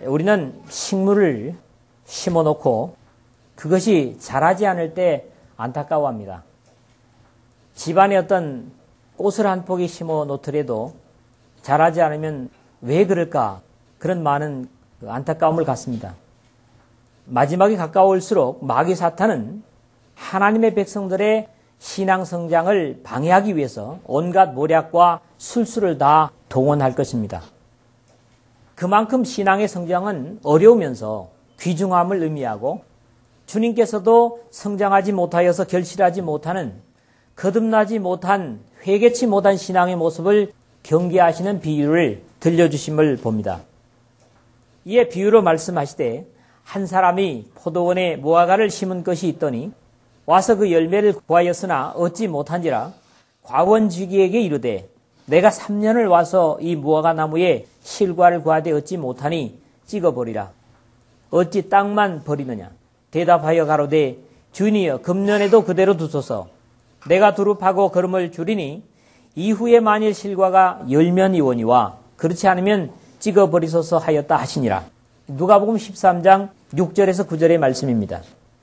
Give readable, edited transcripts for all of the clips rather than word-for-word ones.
우리는 식물을 심어놓고 그것이 자라지 않을 때 안타까워합니다. 집안에 어떤 꽃을 한 포기 심어 놓더라도 자라지 않으면 왜 그럴까? 그런 많은 안타까움을 갖습니다. 마지막이 가까울수록 마귀 사탄은 하나님의 백성들의 신앙 성장을 방해하기 위해서 온갖 모략과 술수를 다 동원할 것입니다. 그만큼 신앙의 성장은 어려우면서 귀중함을 의미하고 주님께서도 성장하지 못하여서 결실하지 못하는 거듭나지 못한 회개치 못한 신앙의 모습을 경계하시는 비유를 들려주심을 봅니다. 이에 비유로 말씀하시되 한 사람이 포도원에 무화과를 심은 것이 있더니 와서 그 열매를 구하였으나 얻지 못한지라 과원주기에게 이르되 내가 3년을 와서 이 무화과 나무에 실과를 구하되 얻지 못하니 찍어버리라. 어찌 땅만 버리느냐. 대답하여 가로되 주니여 금년에도 그대로 두소서. 내가 두릅하고 걸음을 줄이니 이후에 만일 실과가 열면이오니와 그렇지 않으면 찍어버리소서 하였다 하시니라. 누가복음 13장 6절에서 9절의 말씀입니다.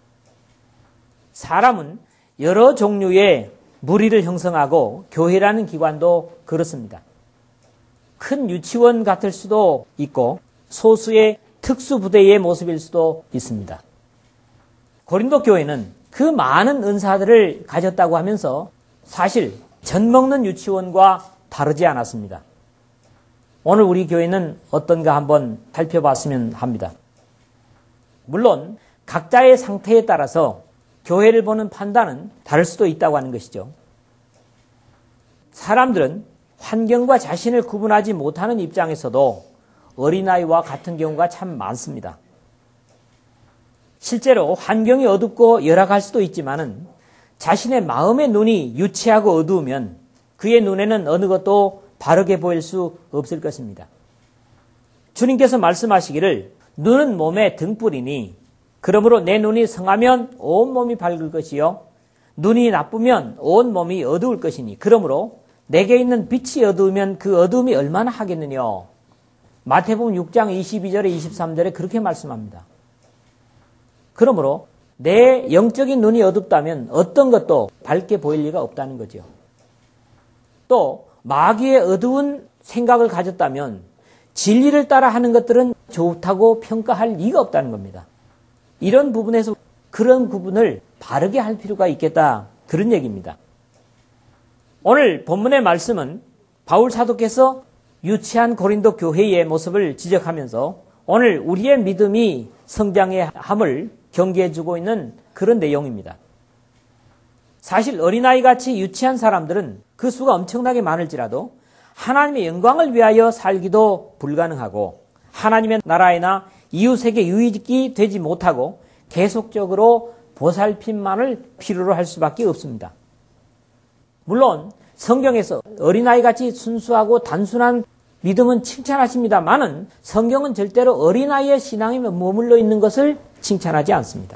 사람은 여러 종류의 무리를 형성하고 교회라는 기관도 그렇습니다. 큰 유치원 같을 수도 있고 소수의 특수부대의 모습일 수도 있습니다. 고린도 교회는 그 많은 은사들을 가졌다고 하면서 사실 젖먹는 유치원과 다르지 않았습니다. 오늘 우리 교회는 어떤가 한번 살펴봤으면 합니다. 물론 각자의 상태에 따라서 교회를 보는 판단은 다를 수도 있다고 하는 것이죠. 사람들은 환경과 자신을 구분하지 못하는 입장에서도 어린아이와 같은 경우가 참 많습니다. 실제로 환경이 어둡고 열악할 수도 있지만은 자신의 마음의 눈이 유치하고 어두우면 그의 눈에는 어느 것도 바르게 보일 수 없을 것입니다. 주님께서 말씀하시기를 눈은 몸의 등불이니 그러므로 내 눈이 성하면 온 몸이 밝을 것이요 눈이 나쁘면 온 몸이 어두울 것이니 그러므로 내게 있는 빛이 어두우면 그 어두움이 얼마나 하겠느냐. 마태복음 6장 22절에 23절에 그렇게 말씀합니다. 그러므로 내 영적인 눈이 어둡다면 어떤 것도 밝게 보일 리가 없다는 거죠. 또 마귀의 어두운 생각을 가졌다면 진리를 따라 하는 것들은 좋다고 평가할 리가 없다는 겁니다. 이런 부분에서 그런 구분을 바르게 할 필요가 있겠다. 그런 얘기입니다. 오늘 본문의 말씀은 바울 사도께서 유치한 고린도 교회의 모습을 지적하면서 오늘 우리의 믿음이 성장해야 함을 경계해주고 있는 그런 내용입니다. 사실 어린아이같이 유치한 사람들은 그 수가 엄청나게 많을지라도 하나님의 영광을 위하여 살기도 불가능하고 하나님의 나라에나 이웃에게 유익이 되지 못하고 계속적으로 보살핌만을 필요로 할 수밖에 없습니다. 물론 성경에서 어린아이같이 순수하고 단순한 믿음은 칭찬하십니다만은 성경은 절대로 어린아이의 신앙에 머물러 있는 것을 칭찬하지 않습니다.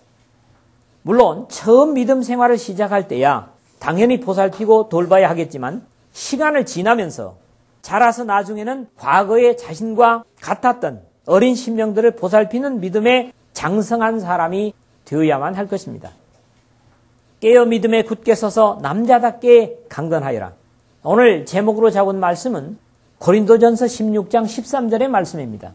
물론 처음 믿음 생활을 시작할 때야 당연히 보살피고 돌봐야 하겠지만 시간을 지나면서 자라서 나중에는 과거의 자신과 같았던 어린 심령들을 보살피는 믿음에 장성한 사람이 되어야만 할 것입니다. 깨어 믿음에 굳게 서서 남자답게 강건하여라. 오늘 제목으로 잡은 말씀은 고린도전서 16장 13절의 말씀입니다.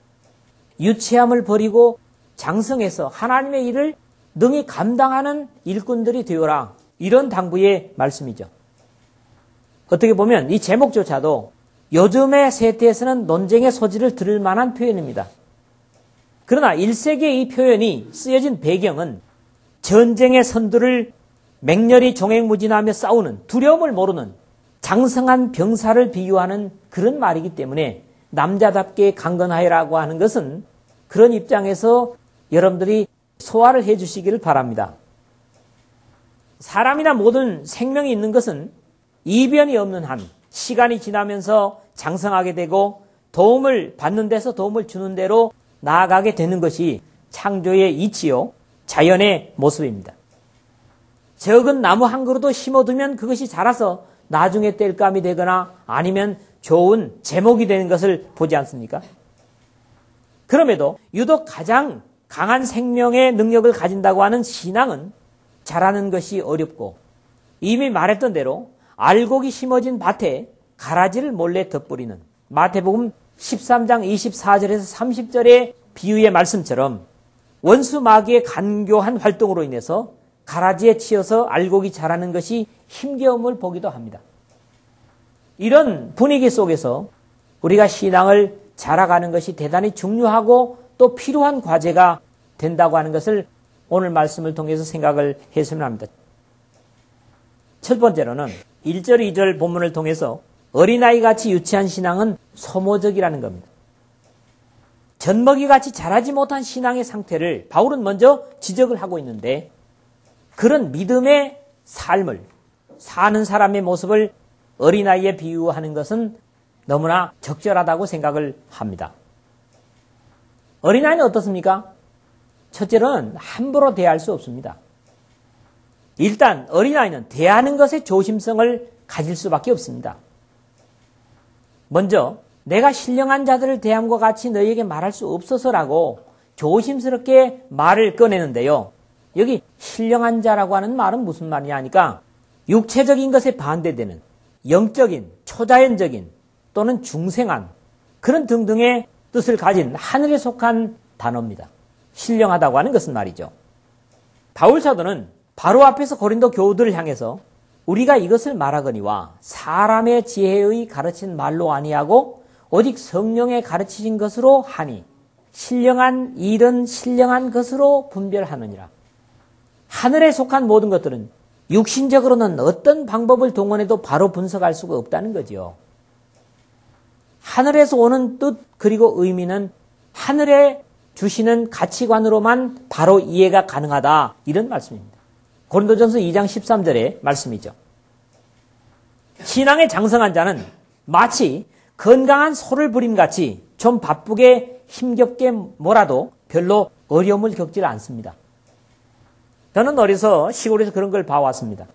유치함을 버리고 장성해서 하나님의 일을 능히 감당하는 일꾼들이 되어라. 이런 당부의 말씀이죠. 어떻게 보면 이 제목조차도 요즘의 세태에서는 논쟁의 소지를 들을 만한 표현입니다. 그러나 1세기의 이 표현이 쓰여진 배경은 전쟁의 선두를 맹렬히 종횡무진하며 싸우는 두려움을 모르는 장성한 병사를 비유하는 그런 말이기 때문에 남자답게 강건하여라고 하는 것은 그런 입장에서 여러분들이 소화를 해 주시기를 바랍니다. 사람이나 모든 생명이 있는 것은 이변이 없는 한 시간이 지나면서 장성하게 되고 도움을 받는 데서 도움을 주는 대로 나아가게 되는 것이 창조의 이치요 자연의 모습입니다. 적은 나무 한 그루도 심어두면 그것이 자라서 나중에 땔감이 되거나 아니면 좋은 제목이 되는 것을 보지 않습니까? 그럼에도 유독 가장 강한 생명의 능력을 가진다고 하는 신앙은 자라는 것이 어렵고 이미 말했던 대로 알곡이 심어진 밭에 가라지를 몰래 덧뿌리는 마태복음 13장 24절에서 30절의 비유의 말씀처럼 원수 마귀의 간교한 활동으로 인해서 가라지에 치여서 알곡이 자라는 것이 힘겨움을 보기도 합니다. 이런 분위기 속에서 우리가 신앙을 자라가는 것이 대단히 중요하고 또 필요한 과제가 된다고 하는 것을 오늘 말씀을 통해서 생각을 했으면 합니다. 첫 번째로는 1절, 2절 본문을 통해서 어린아이같이 유치한 신앙은 소모적이라는 겁니다. 젖먹이같이 자라지 못한 신앙의 상태를 바울은 먼저 지적을 하고 있는데 그런 믿음의 삶을 사는 사람의 모습을 어린아이에 비유하는 것은 너무나 적절하다고 생각을 합니다. 어린아이는 어떻습니까? 첫째로는 함부로 대할 수 없습니다. 일단 어린아이는 대하는 것에 조심성을 가질 수밖에 없습니다. 먼저 내가 신령한 자들을 대함과 같이 너희에게 말할 수 없어서라고 조심스럽게 말을 꺼내는데요. 여기 신령한 자라고 하는 말은 무슨 말이냐 하니까 육체적인 것에 반대되는 영적인, 초자연적인 또는 중생한 그런 등등의 뜻을 가진 하늘에 속한 단어입니다. 신령하다고 하는 것은 말이죠. 바울 사도는 바로 앞에서 고린도 교우들을 향해서 우리가 이것을 말하거니와 사람의 지혜의 가르친 말로 아니하고 오직 성령의 가르치신 것으로 하니 신령한 일은 신령한 것으로 분별하느니라. 하늘에 속한 모든 것들은 육신적으로는 어떤 방법을 동원해도 바로 분석할 수가 없다는 거죠. 하늘에서 오는 뜻 그리고 의미는 하늘에 주시는 가치관으로만 바로 이해가 가능하다 이런 말씀입니다. 고린도전서 2장 13절의 말씀이죠. 신앙에 장성한 자는 마치 건강한 소를 부림같이 좀 바쁘게 힘겹게 몰아도 별로 어려움을 겪지 않습니다. 저는 어려서 시골에서 그런 걸 봐왔습니다.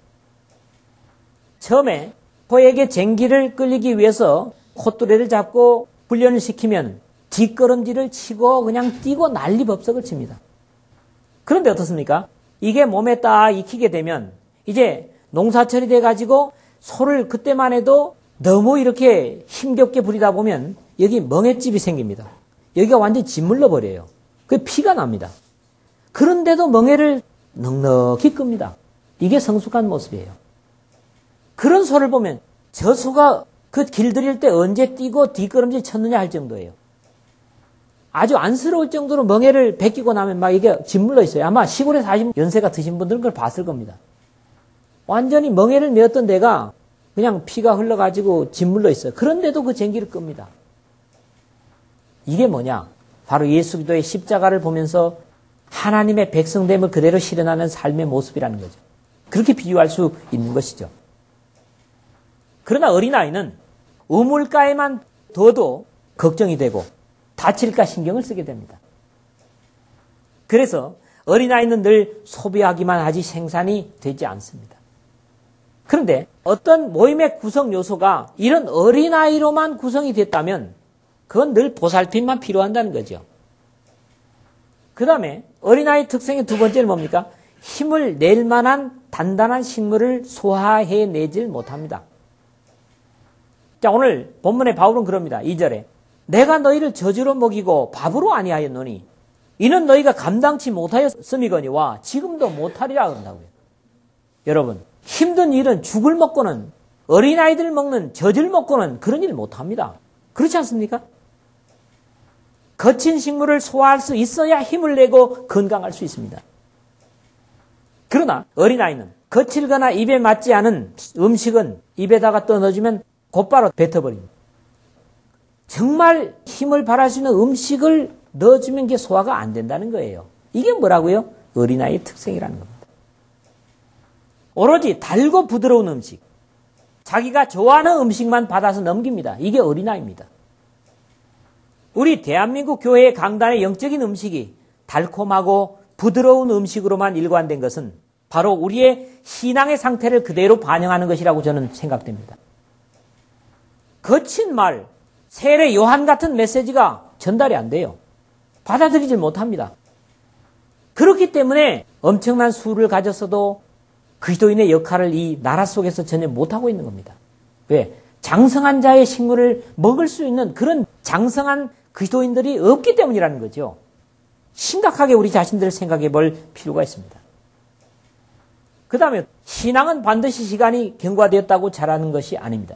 처음에 소에게 쟁기를 끌리기 위해서 콧뚜레를 잡고 훈련을 시키면 뒷걸음질을 치고 그냥 뛰고 난리법석을 칩니다. 그런데 어떻습니까? 이게 몸에 딱 익히게 되면 이제 농사철이 돼가지고 소를 그때만 해도 너무 이렇게 힘겹게 부리다 보면 여기 멍에집이 생깁니다. 여기가 완전히 짓물러 버려요. 그 피가 납니다. 그런데도 멍에를 넉넉히 끕니다. 이게 성숙한 모습이에요. 그런 소를 보면 저 소가 그 길들일 때 언제 뛰고 뒷걸음질 쳤느냐 할 정도예요. 아주 안쓰러울 정도로 멍에를 베끼고 나면 막 이게 짓물러 있어요. 아마 시골에 사신 연세가 드신 분들은 그걸 봤을 겁니다. 완전히 멍에를 메었던 데가 그냥 피가 흘러가지고 짓물러 있어요. 그런데도 그 쟁기를 끕니다. 이게 뭐냐? 바로 예수 그리스도의 십자가를 보면서 하나님의 백성됨을 그대로 실현하는 삶의 모습이라는 거죠. 그렇게 비유할 수 있는 것이죠. 그러나 어린아이는 우물가에만 둬도 걱정이 되고 다칠까 신경을 쓰게 됩니다. 그래서 어린아이는 늘 소비하기만 하지 생산이 되지 않습니다. 그런데 어떤 모임의 구성 요소가 이런 어린아이로만 구성이 됐다면 그건 늘 보살핌만 필요한다는 거죠. 그 다음에 어린아이 특성의 두 번째는 뭡니까? 힘을 낼 만한 단단한 식물을 소화해내질 못합니다. 자, 오늘 본문의 바울은 그럽니다. 2절에 내가 너희를 저주로 먹이고 밥으로 아니하였노니 이는 너희가 감당치 못하였음이거니와 지금도 못하리라 그런다고요. 여러분, 힘든 일은 죽을 먹고는 어린아이들 먹는 젖을 먹고는 그런 일 못합니다. 그렇지 않습니까? 거친 식물을 소화할 수 있어야 힘을 내고 건강할 수 있습니다. 그러나 어린아이는 거칠거나 입에 맞지 않은 음식은 입에다가 떠넣어주면 곧바로 뱉어버립니다. 정말 힘을 발할 수 있는 음식을 넣어주면 그게 소화가 안 된다는 거예요. 이게 뭐라고요? 어린아이의 특성이라는 겁니다. 오로지 달고 부드러운 음식, 자기가 좋아하는 음식만 받아서 넘깁니다. 이게 어린아이입니다. 우리 대한민국 교회의 강단의 영적인 음식이 달콤하고 부드러운 음식으로만 일관된 것은 바로 우리의 신앙의 상태를 그대로 반영하는 것이라고 저는 생각됩니다. 거친 말, 세례 요한 같은 메시지가 전달이 안 돼요. 받아들이질 못합니다. 그렇기 때문에 엄청난 수를 가졌어도 그리스도인의 역할을 이 나라 속에서 전혀 못하고 있는 겁니다. 왜? 장성한 자의 식물을 먹을 수 있는 그런 장성한 그리스도인들이 없기 때문이라는 거죠. 심각하게 우리 자신들을 생각해 볼 필요가 있습니다. 그 다음에 신앙은 반드시 시간이 경과되었다고 자라는 것이 아닙니다.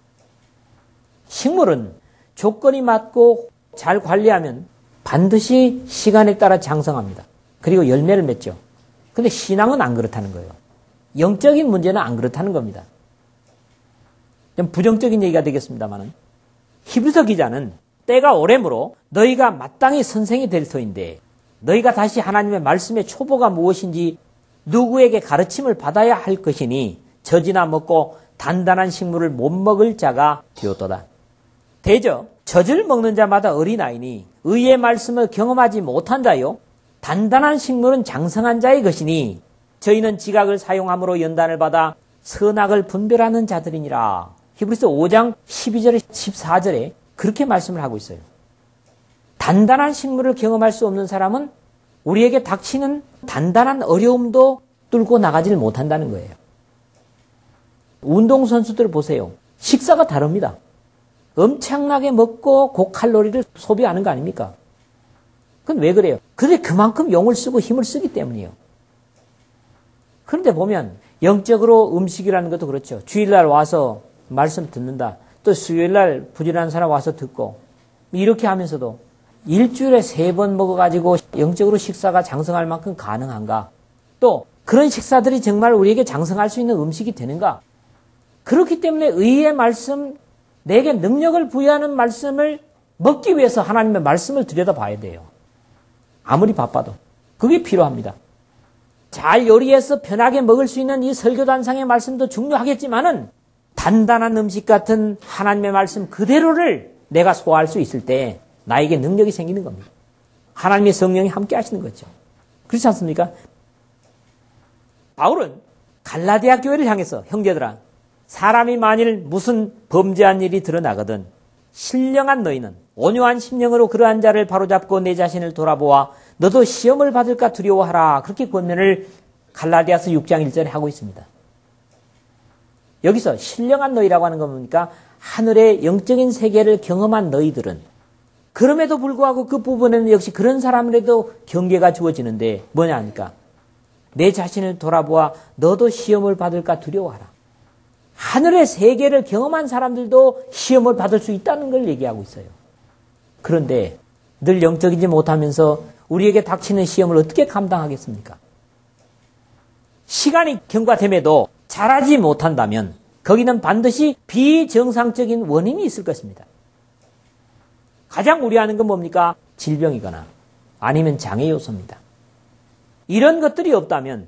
식물은 조건이 맞고 잘 관리하면 반드시 시간에 따라 장성합니다. 그리고 열매를 맺죠. 근데 신앙은 안 그렇다는 거예요. 영적인 문제는 안 그렇다는 겁니다. 좀 부정적인 얘기가 되겠습니다만 히브리서 기자는 때가 오래므로 너희가 마땅히 선생이 될 터인데 너희가 다시 하나님의 말씀의 초보가 무엇인지 누구에게 가르침을 받아야 할 것이니 젖이나 먹고 단단한 식물을 못 먹을 자가 되었도다. 대저 젖을 먹는 자마다 어린아이니 의의 말씀을 경험하지 못한 자요 단단한 식물은 장성한 자의 것이니 저희는 지각을 사용함으로 연단을 받아 선악을 분별하는 자들이니라. 히브리서 5장 12절에 14절에 그렇게 말씀을 하고 있어요. 단단한 식물을 경험할 수 없는 사람은 우리에게 닥치는 단단한 어려움도 뚫고 나가지를 못한다는 거예요. 운동선수들 보세요. 식사가 다릅니다. 엄청나게 먹고 고칼로리를 소비하는 거 아닙니까? 그건 왜 그래요? 그게 그만큼 용을 쓰고 힘을 쓰기 때문이에요. 그런데 보면 영적으로 음식이라는 것도 그렇죠. 주일날 와서 말씀 듣는다. 또 수요일날 부지런한 사람 와서 듣고 이렇게 하면서도 일주일에 3번 먹어가지고 영적으로 식사가 장성할 만큼 가능한가? 또 그런 식사들이 정말 우리에게 장성할 수 있는 음식이 되는가? 그렇기 때문에 의의 말씀, 내게 능력을 부여하는 말씀을 먹기 위해서 하나님의 말씀을 들여다봐야 돼요. 아무리 바빠도. 그게 필요합니다. 잘 요리해서 편하게 먹을 수 있는 이 설교단상의 말씀도 중요하겠지만은 단단한 음식 같은 하나님의 말씀 그대로를 내가 소화할 수 있을 때 나에게 능력이 생기는 겁니다. 하나님의 성령이 함께 하시는 거죠. 그렇지 않습니까? 바울은 갈라디아 교회를 향해서 형제들아 사람이 만일 무슨 범죄한 일이 드러나거든 신령한 너희는 온유한 심령으로 그러한 자를 바로잡고 내 자신을 돌아보아 너도 시험을 받을까 두려워하라. 그렇게 권면을 갈라디아서 6장 1절에 하고 있습니다. 여기서 신령한 너희라고 하는 건 뭡니까? 하늘의 영적인 세계를 경험한 너희들은 그럼에도 불구하고 그 부분에는 역시 그런 사람들에도 경계가 주어지는데 뭐냐 하니까 내 자신을 돌아보아 너도 시험을 받을까 두려워하라. 하늘의 세계를 경험한 사람들도 시험을 받을 수 있다는 걸 얘기하고 있어요. 그런데 늘 영적이지 못하면서 우리에게 닥치는 시험을 어떻게 감당하겠습니까? 시간이 경과됨에도 잘하지 못한다면 거기는 반드시 비정상적인 원인이 있을 것입니다. 가장 우려하는 건 뭡니까? 질병이거나 아니면 장애 요소입니다. 이런 것들이 없다면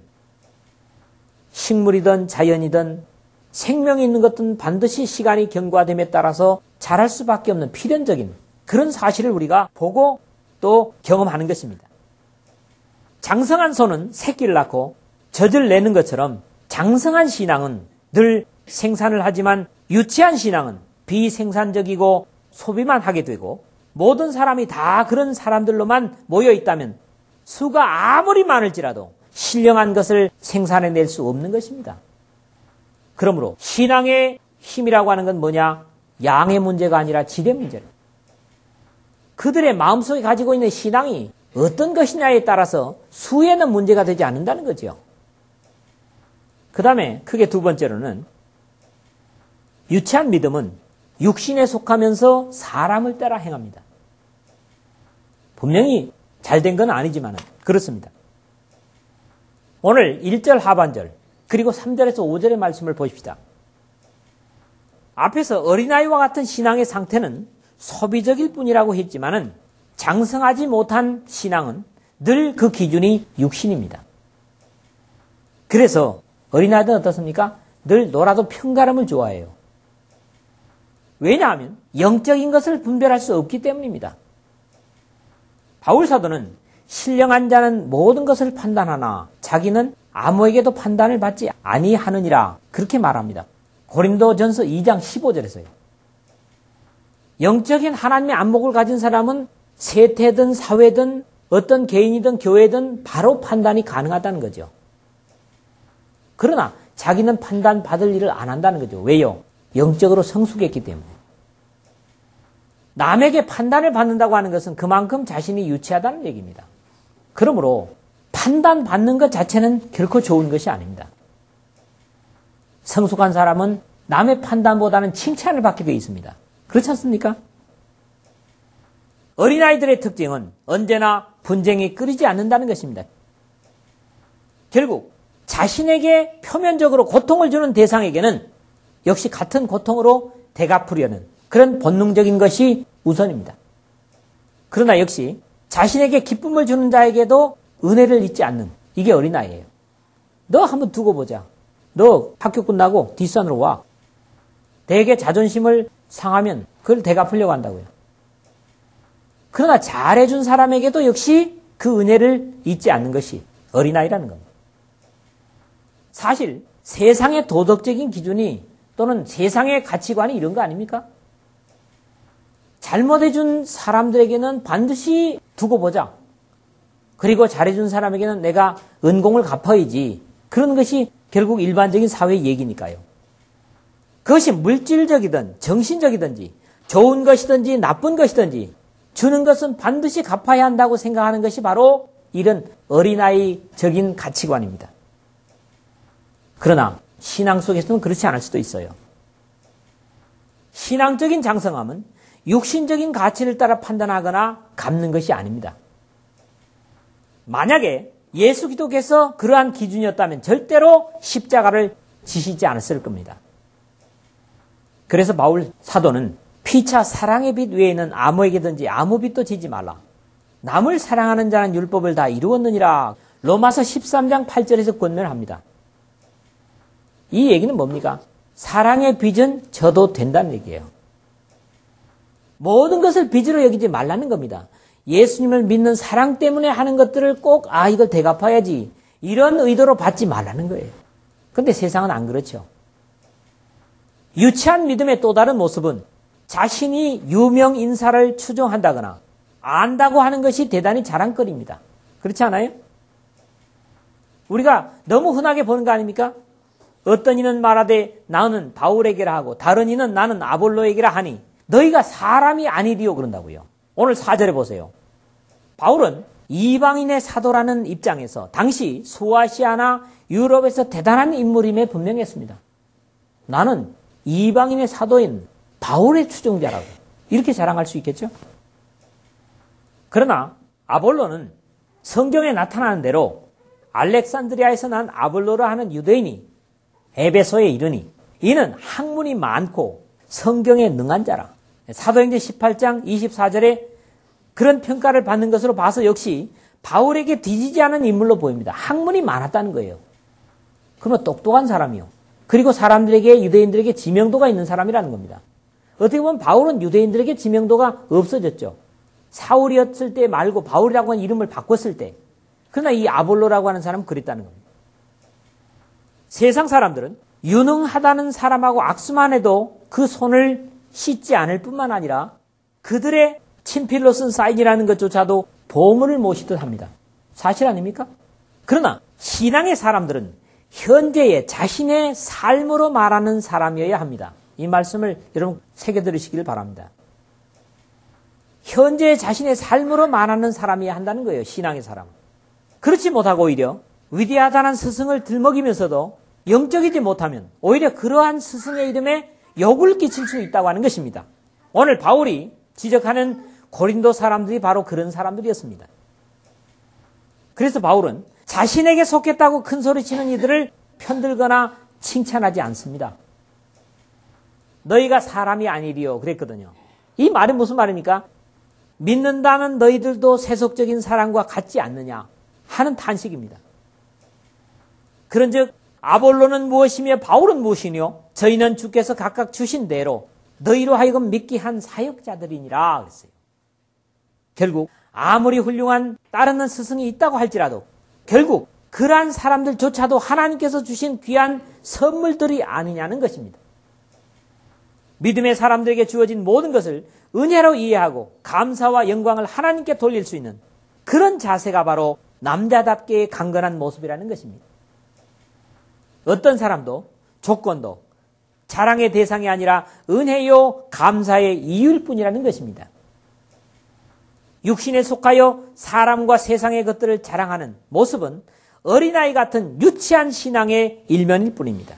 식물이든 자연이든 생명이 있는 것은 반드시 시간이 경과됨에 따라서 자랄 수밖에 없는 필연적인 그런 사실을 우리가 보고 또 경험하는 것입니다. 장성한 소는 새끼를 낳고 젖을 내는 것처럼 장성한 신앙은 늘 생산을 하지만 유치한 신앙은 비생산적이고 소비만 하게 되고 모든 사람이 다 그런 사람들로만 모여 있다면 수가 아무리 많을지라도 신령한 것을 생산해낼 수 없는 것입니다. 그러므로 신앙의 힘이라고 하는 건 뭐냐? 양의 문제가 아니라 질의 문제예요. 그들의 마음속에 가지고 있는 신앙이 어떤 것이냐에 따라서 수에는 문제가 되지 않는다는 거죠. 그 다음에 크게 두 번째로는 유치한 믿음은 육신에 속하면서 사람을 따라 행합니다. 분명히 잘된 건 아니지만 그렇습니다. 오늘 1절 하반절 그리고 3절에서 5절의 말씀을 보십시다. 앞에서 어린아이와 같은 신앙의 상태는 소비적일 뿐이라고 했지만은 장성하지 못한 신앙은 늘 그 기준이 육신입니다. 그래서 어린아이들은 어떻습니까? 늘 놀아도 편가름을 좋아해요. 왜냐하면 영적인 것을 분별할 수 없기 때문입니다. 바울 사도는 신령한 자는 모든 것을 판단하나 자기는 아무에게도 판단을 받지 아니하느니라 그렇게 말합니다. 고린도전서 2장 15절에서요. 영적인 하나님의 안목을 가진 사람은 세태든 사회든 어떤 개인이든 교회든 바로 판단이 가능하다는 거죠. 그러나 자기는 판단받을 일을 안 한다는 거죠. 왜요? 영적으로 성숙했기 때문에. 남에게 판단을 받는다고 하는 것은 그만큼 자신이 유치하다는 얘기입니다. 그러므로 판단받는 것 자체는 결코 좋은 것이 아닙니다. 성숙한 사람은 남의 판단보다는 칭찬을 받게 되어 있습니다. 그렇지 않습니까? 어린아이들의 특징은 언제나 분쟁이 끓이지 않는다는 것입니다. 결국 자신에게 표면적으로 고통을 주는 대상에게는 역시 같은 고통으로 대갚으려는 그런 본능적인 것이 우선입니다. 그러나 역시 자신에게 기쁨을 주는 자에게도 은혜를 잊지 않는 이게 어린아이예요. 너 한번 두고 보자. 너 학교 끝나고 뒷산으로 와. 대개 자존심을 상하면 그걸 대갚으려고 한다고요. 그러나 잘해준 사람에게도 역시 그 은혜를 잊지 않는 것이 어린아이라는 겁니다. 사실 세상의 도덕적인 기준이 또는 세상의 가치관이 이런 거 아닙니까? 잘못해준 사람들에게는 반드시 두고 보자. 그리고 잘해준 사람에게는 내가 은공을 갚아야지. 그런 것이 결국 일반적인 사회 얘기니까요. 그것이 물질적이든 정신적이든지 좋은 것이든지 나쁜 것이든지 주는 것은 반드시 갚아야 한다고 생각하는 것이 바로 이런 어린아이적인 가치관입니다. 그러나 신앙 속에서는 그렇지 않을 수도 있어요. 신앙적인 장성함은 육신적인 가치를 따라 판단하거나 갚는 것이 아닙니다. 만약에 예수 기독께서 그러한 기준이었다면 절대로 십자가를 지시지 않았을 겁니다. 그래서 바울 사도는 피차 사랑의 빛 외에는 아무에게든지 아무 빛도 지지 말라. 남을 사랑하는 자는 율법을 다 이루었느니라. 로마서 13장 8절에서 권면합니다. 이 얘기는 뭡니까? 사랑의 빚은 져도 된다는 얘기예요. 모든 것을 빚으로 여기지 말라는 겁니다. 예수님을 믿는 사랑 때문에 하는 것들을 꼭 이걸 대갚아야지 이런 의도로 받지 말라는 거예요. 그런데 세상은 안 그렇죠. 유치한 믿음의 또 다른 모습은 자신이 유명 인사를 추종한다거나 안다고 하는 것이 대단히 자랑거리입니다. 그렇지 않아요? 우리가 너무 흔하게 보는 거 아닙니까? 어떤 이는 말하되 나는 바울에게라 하고 다른 이는 나는 아볼로에게라 하니 너희가 사람이 아니리요 그런다고요. 오늘 4절에 보세요. 바울은 이방인의 사도라는 입장에서 당시 소아시아나 유럽에서 대단한 인물임에 분명했습니다. 나는 이방인의 사도인 바울의 추종자라고 이렇게 자랑할 수 있겠죠? 그러나 아볼로는 성경에 나타나는 대로 알렉산드리아에서 난 아볼로라 하는 유대인이 에베소에 이르니 이는 학문이 많고 성경에 능한 자라. 사도행전 18장 24절에 그런 평가를 받는 것으로 봐서 역시 바울에게 뒤지지 않은 인물로 보입니다. 학문이 많았다는 거예요. 그러면 똑똑한 사람이요. 그리고 사람들에게 유대인들에게 지명도가 있는 사람이라는 겁니다. 어떻게 보면 바울은 유대인들에게 지명도가 없어졌죠. 사울이었을 때 말고 바울이라고 하는 이름을 바꿨을 때. 그러나 이 아볼로라고 하는 사람은 그랬다는 겁니다. 세상 사람들은 유능하다는 사람하고 악수만 해도 그 손을 씻지 않을 뿐만 아니라 그들의 친필로 쓴 사인이라는 것조차도 보물을 모시듯 합니다. 사실 아닙니까? 그러나 신앙의 사람들은 현재의 자신의 삶으로 말하는 사람이어야 합니다. 이 말씀을 여러분 새겨 들으시길 바랍니다. 현재의 자신의 삶으로 말하는 사람이어야 한다는 거예요. 신앙의 사람. 그렇지 못하고 오히려 위대하다는 스승을 들먹이면서도 영적이지 못하면 오히려 그러한 스승의 이름에 욕을 끼칠 수 있다고 하는 것입니다. 오늘 바울이 지적하는 고린도 사람들이 바로 그런 사람들이었습니다. 그래서 바울은 자신에게 속했다고 큰 소리치는 이들을 편들거나 칭찬하지 않습니다. 너희가 사람이 아니리요 그랬거든요. 이 말은 무슨 말입니까? 믿는다는 너희들도 세속적인 사람과 같지 않느냐 하는 탄식입니다. 그런즉 아볼로는 무엇이며 바울은 무엇이뇨? 저희는 주께서 각각 주신 대로 너희로 하여금 믿게 한 사역자들이니라 그랬어요. 결국 아무리 훌륭한 따르는 스승이 있다고 할지라도 결국 그러한 사람들조차도 하나님께서 주신 귀한 선물들이 아니냐는 것입니다. 믿음의 사람들에게 주어진 모든 것을 은혜로 이해하고 감사와 영광을 하나님께 돌릴 수 있는 그런 자세가 바로 남자답게 강건한 모습이라는 것입니다. 어떤 사람도 조건도 자랑의 대상이 아니라 은혜요 감사의 이유일 뿐이라는 것입니다. 육신에 속하여 사람과 세상의 것들을 자랑하는 모습은 어린아이 같은 유치한 신앙의 일면일 뿐입니다.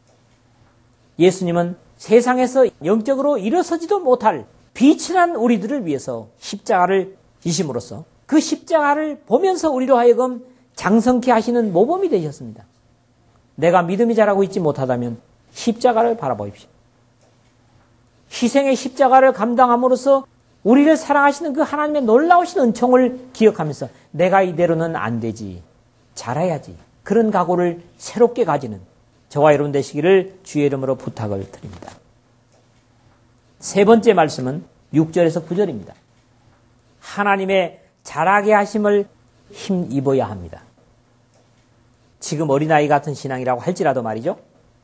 예수님은 세상에서 영적으로 일어서지도 못할 비천한 우리들을 위해서 십자가를 지심으로써 그 십자가를 보면서 우리로 하여금 장성케 하시는 모범이 되셨습니다. 내가 믿음이 자라고 있지 못하다면 십자가를 바라보십시오. 희생의 십자가를 감당함으로써 우리를 사랑하시는 그 하나님의 놀라우신 은총을 기억하면서 내가 이대로는 안 되지, 잘해야지, 그런 각오를 새롭게 가지는 저와 여러분 되시기를 주의 이름으로 부탁을 드립니다. 세 번째 말씀은 6절에서 9절입니다. 하나님의 잘하게 하심을 힘입어야 합니다. 지금 어린아이 같은 신앙이라고 할지라도 말이죠.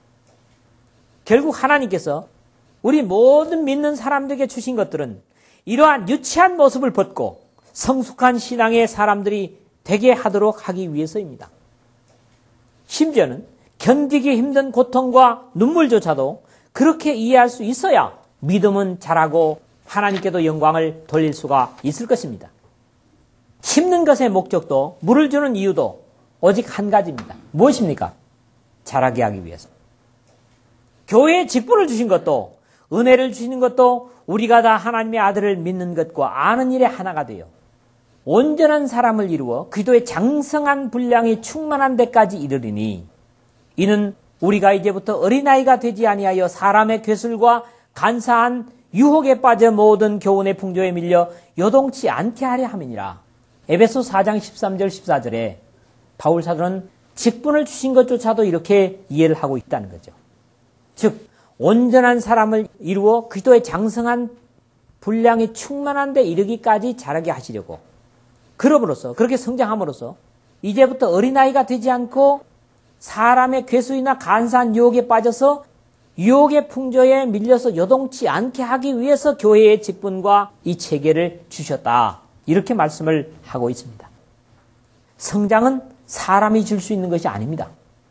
결국 하나님께서 우리 모든 믿는 사람들에게 주신 것들은 이러한 유치한 모습을 벗고 성숙한 신앙의 사람들이 되게 하도록 하기 위해서입니다. 심지어는 견디기 힘든 고통과 눈물조차도 그렇게 이해할 수 있어야 믿음은 자라고 하나님께도 영광을 돌릴 수가 있을 것입니다. 심는 것의 목적도 물을 주는 이유도 오직 한 가지입니다. 무엇입니까? 자라게 하기 위해서. 교회에 직분을 주신 것도 은혜를 주시는 것도 우리가 다 하나님의 아들을 믿는 것과 아는 일에 하나가 되어 온전한 사람을 이루어 그리스도의 장성한 분량이 충만한 데까지 이르리니 이는 우리가 이제부터 어린아이가 되지 아니하여 사람의 괴술과 간사한 유혹에 빠져 모든 교훈의 풍조에 밀려 요동치 않게 하려 함이니라. 에베소 4장 13절 14절에 바울 사도는 직분을 주신 것조차도 이렇게 이해를 하고 있다는 거죠. 즉 온전한 사람을 이루어 그리스도의 장성한 분량이 충만한 데 이르기까지 자라게 하시려고 그럼으로써 그렇게 성장함으로써 이제부터 어린아이가 되지 않고 사람의 괴수이나 간사한 유혹에 빠져서 유혹의 풍조에 밀려서 요동치 않게 하기 위해서 교회의 직분과 이 체계를 주셨다. 이렇게 말씀을 하고 있습니다. 성장은 사람이 줄 수 있는 것이 아닙니다.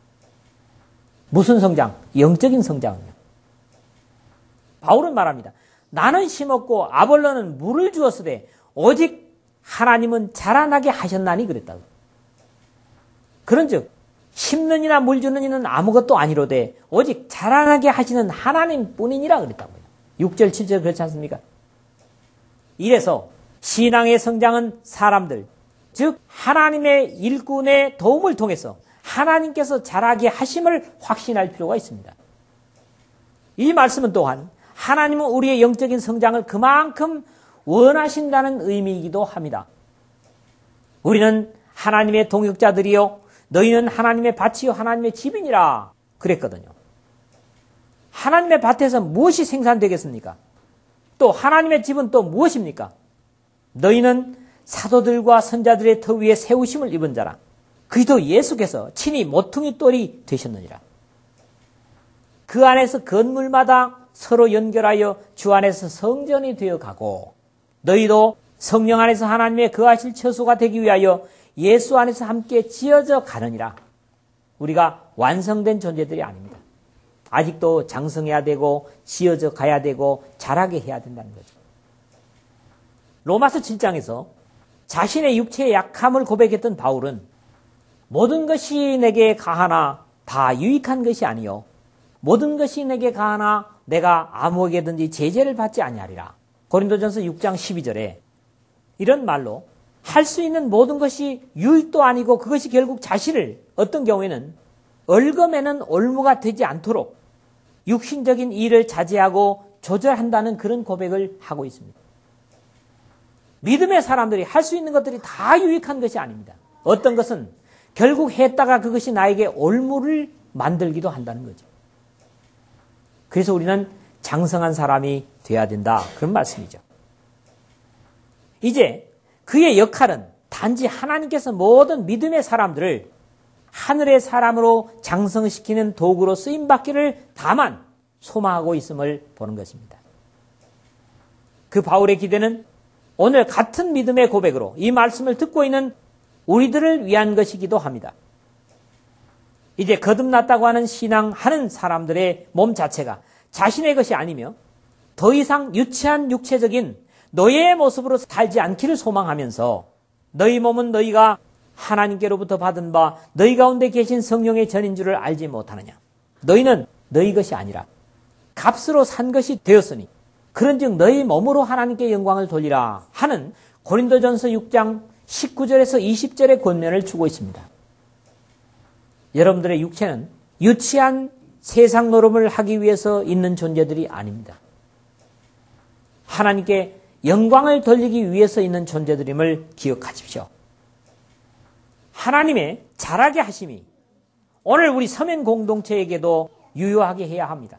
무슨 성장? 영적인 성장은요. 바울은 말합니다. 나는 심었고 아볼로는 물을 주었으되 오직 하나님은 자라나게 하셨나니 그랬다고. 그런즉 심는 이나 물 주는 이는 아무것도 아니로되 오직 자라나게 하시는 하나님 뿐이니라 그랬다고요. 6절 7절 그렇지 않습니까? 이래서 신앙의 성장은 사람들, 즉 하나님의 일꾼의 도움을 통해서 하나님께서 자라게 하심을 확신할 필요가 있습니다. 이 말씀은 또한 하나님은 우리의 영적인 성장을 그만큼 원하신다는 의미이기도 합니다. 우리는 하나님의 동역자들이요 너희는 하나님의 밭이요 하나님의 집이니라 그랬거든요. 하나님의 밭에서 무엇이 생산되겠습니까? 또 하나님의 집은 또 무엇입니까? 너희는 사도들과 선자들의 터 위에 세우심을 입은 자라. 그리스도 예수께서 친히 모퉁이 돌이 되셨느니라. 그 안에서 건물마다 서로 연결하여 주 안에서 성전이 되어가고 너희도 성령 안에서 하나님의 거하실 처소가 되기 위하여 예수 안에서 함께 지어져 가느니라. 우리가 완성된 존재들이 아닙니다. 아직도 장성해야 되고 지어져 가야 되고 자라게 해야 된다는 거죠. 로마서 7장에서 자신의 육체의 약함을 고백했던 바울은 모든 것이 내게 가하나 다 유익한 것이 아니요 모든 것이 내게 가하나 내가 아무에게든지 제재를 받지 아니하리라. 고린도전서 6장 12절에 이런 말로 할 수 있는 모든 것이 유익도 아니고 그것이 결국 자신을 어떤 경우에는 얼금에는 올무가 되지 않도록 육신적인 일을 자제하고 조절한다는 그런 고백을 하고 있습니다. 믿음의 사람들이 할 수 있는 것들이 다 유익한 것이 아닙니다. 어떤 것은 결국 했다가 그것이 나에게 올무를 만들기도 한다는 거죠. 그래서 우리는 장성한 사람이 돼야 된다. 그런 말씀이죠. 이제 그의 역할은 단지 하나님께서 모든 믿음의 사람들을 하늘의 사람으로 장성시키는 도구로 쓰임받기를 다만 소망하고 있음을 보는 것입니다. 그 바울의 기대는 오늘 같은 믿음의 고백으로 이 말씀을 듣고 있는 우리들을 위한 것이기도 합니다. 이제 거듭났다고 하는 신앙하는 사람들의 몸 자체가 자신의 것이 아니며 더 이상 유치한 육체적인 노예의 모습으로 살지 않기를 소망하면서 너희 몸은 너희가 하나님께로부터 받은 바 너희 가운데 계신 성령의 전인 줄을 알지 못하느냐. 너희는 너희 것이 아니라 값으로 산 것이 되었으니 그런즉 너희 몸으로 하나님께 영광을 돌리라 하는 고린도전서 6장 19절에서 20절의 권면을 주고 있습니다. 여러분들의 육체는 유치한 세상 노름을 하기 위해서 있는 존재들이 아닙니다. 하나님께 영광을 돌리기 위해서 있는 존재들임을 기억하십시오. 하나님의 자라게 하심이 오늘 우리 서면 공동체에게도 유효하게 해야 합니다.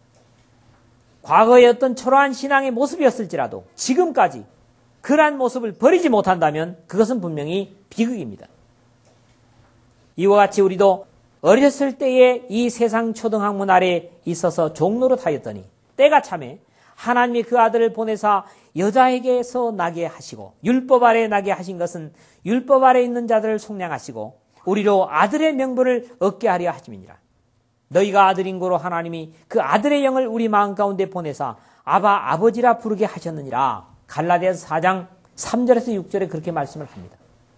과거의 어떤 초라한 신앙의 모습이었을지라도 지금까지 그러한 모습을 버리지 못한다면 그것은 분명히 비극입니다. 이와 같이 우리도 어렸을 때에 이 세상 초등학문 아래에 있어서 종노릇하였더니 때가 참에 하나님이 그 아들을 보내사 여자에게서 나게 하시고 율법 아래 나게 하신 것은 율법 아래 있는 자들을 속량하시고 우리로 아들의 명분을 얻게 하려 하심이니라. 너희가 아들인 고로 하나님이 그 아들의 영을 우리 마음 가운데 보내사 아바 아버지라 부르게 하셨느니라. 갈라디아서 4장 3절에서 6절에 그렇게 말씀을 합니다.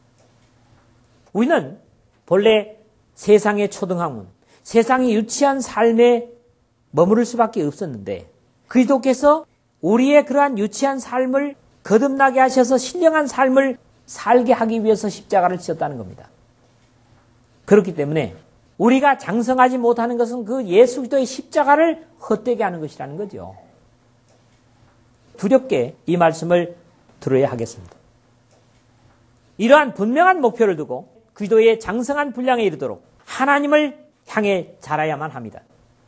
우리는 본래 세상의 초등학문, 세상이 유치한 삶에 머무를 수밖에 없었는데 그리스도께서 우리의 그러한 유치한 삶을 거듭나게 하셔서 신령한 삶을 살게 하기 위해서 십자가를 지었다는 겁니다. 그렇기 때문에 우리가 장성하지 못하는 것은 그 예수 그리스도의 십자가를 헛되게 하는 것이라는 거죠. 두렵게 이 말씀을 들어야 하겠습니다. 이러한 분명한 목표를 두고 그리스도의 장성한 분량에 이르도록 하나님을 향해 자라야만 합니다.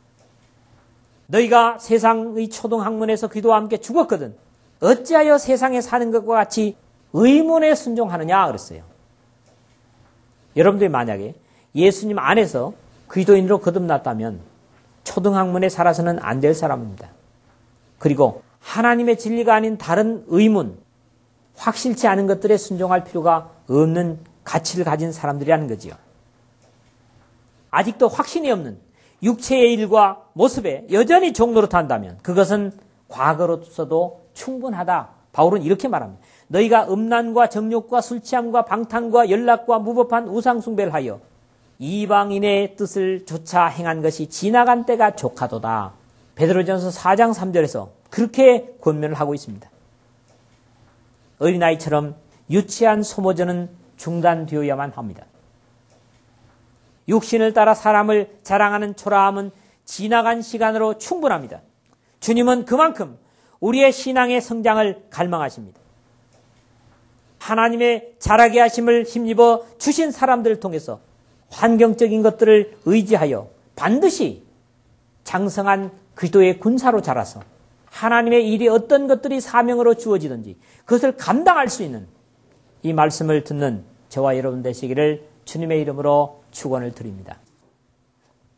너희가 세상의 초등학문에서 그리스도와 함께 죽었거든 어찌하여 세상에 사는 것과 같이 의문에 순종하느냐 그랬어요. 여러분들이 만약에 예수님 안에서 그리스도인으로 거듭났다면 초등학문에 살아서는 안 될 사람입니다. 그리고 하나님의 진리가 아닌 다른 의문, 확실치 않은 것들에 순종할 필요가 없는 가치를 가진 사람들이라는 거지요. 아직도 확신이 없는 육체의 일과 모습에 여전히 종노릇한다면 그것은 과거로서도 충분하다. 바울은 이렇게 말합니다. 너희가 음란과 정욕과 술취함과 방탕과 연락과 무법한 우상숭배를 하여 이방인의 뜻을 조차 행한 것이 지나간 때가 족하도다. 베드로전서 4장 3절에서 그렇게 권면을 하고 있습니다. 어린아이처럼 유치한 소모전은 중단되어야만 합니다. 육신을 따라 사람을 자랑하는 초라함은 지나간 시간으로 충분합니다. 주님은 그만큼 우리의 신앙의 성장을 갈망하십니다. 하나님의 자라게 하심을 힘입어 주신 사람들을 통해서 환경적인 것들을 의지하여 반드시 장성한 그리스도의 군사로 자라서 하나님의 일이 어떤 것들이 사명으로 주어지든지 그것을 감당할 수 있는 이 말씀을 듣는 저와 여러분 되시기를 주님의 이름으로 축원을 드립니다.